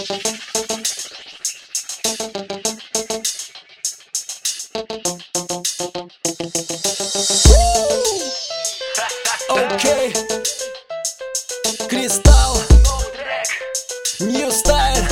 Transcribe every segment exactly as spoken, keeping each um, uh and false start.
Окей, Кристалл, New Style.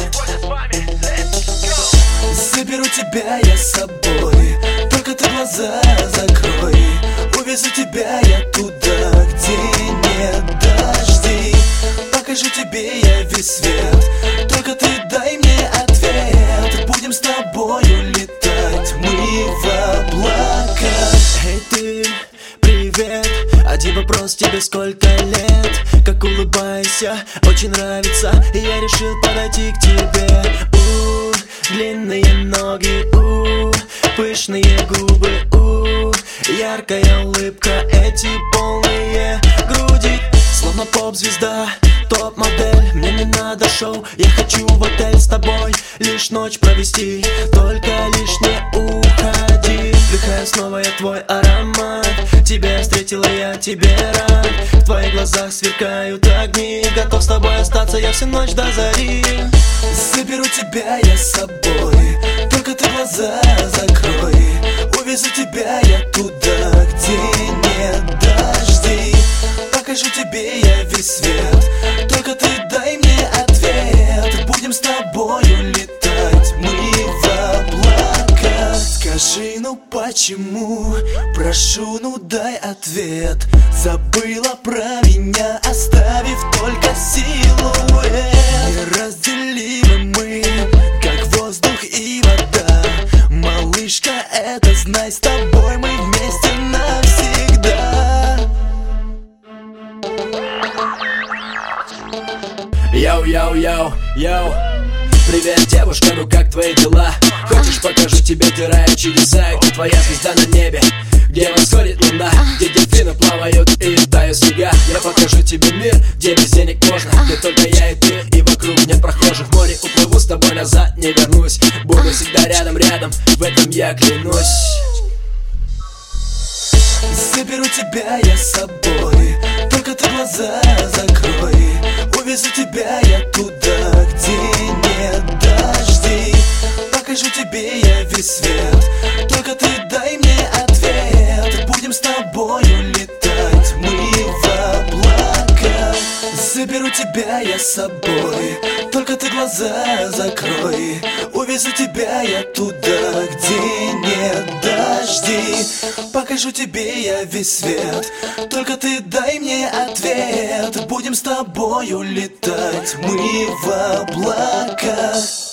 Заберу тебя я с собой, только ты глаза закрой. Увезу тебя я туда, где нет дождей. Покажу тебе я весь свет, только ты дай мне ответ. Будем с тобою летать мы в облаках. Эй, ты, привет, один вопрос, тебе сколько лет? Как улыбайся, очень нравится, и я решил подойти к тебе. У, длинные ноги, у, пышные губы, у, яркая улыбка, эти полные груди. Словно поп-звезда, топ-модель, мне не надо шоу, я хочу в отель с тобой лишь ночь провести, только лишь не уходи. Вдыхаю снова я твой аромат, тебя встретила я, тебе рад. В твоих глазах сверкают огни, готов с тобой остаться я всю ночь до зари. Заберу тебя я с собой, только ты глаза закрой. Увезу тебя я туда, где нет дождей. Покажу тебе я весь свет, только ты дай мне ответ. Будем с тобою летать мы в облаках. Скажи, ну почему, прошу, ну дай ответ. Забыла про меня, оставив только силуэт. Неразделимы мы, как воздух и вода. Малышка, это знай, с тобой мы вместе навсегда. Йоу-йоу-йоу, йоу. Привет, девушка, ну как твои дела? Хочешь, покажу тебе, ты рай чудеса? Где твоя звезда на небе? Где восходит луна? Где дельфины плавают и тают снега? Я покажу тебе мир, где без денег можно, где только я и ты, и вокруг нет прохожих. В море уплыву с тобой, назад не вернусь. Буду всегда рядом-рядом, в этом я клянусь. Заберу тебя я с собой, только ты глаза закрой. Увезу тебя я туда, где нет дождей. Покажу тебе я весь свет, только ты дай мне ответ. Будем с тобою летать мы в облаках. Заберу тебя я с собой, только ты глаза закрой. Увезу тебя я туда, где нет дождей. Покажу тебе я весь свет, только ты дай мне ответ. Будем с тобою летать мы в облаках.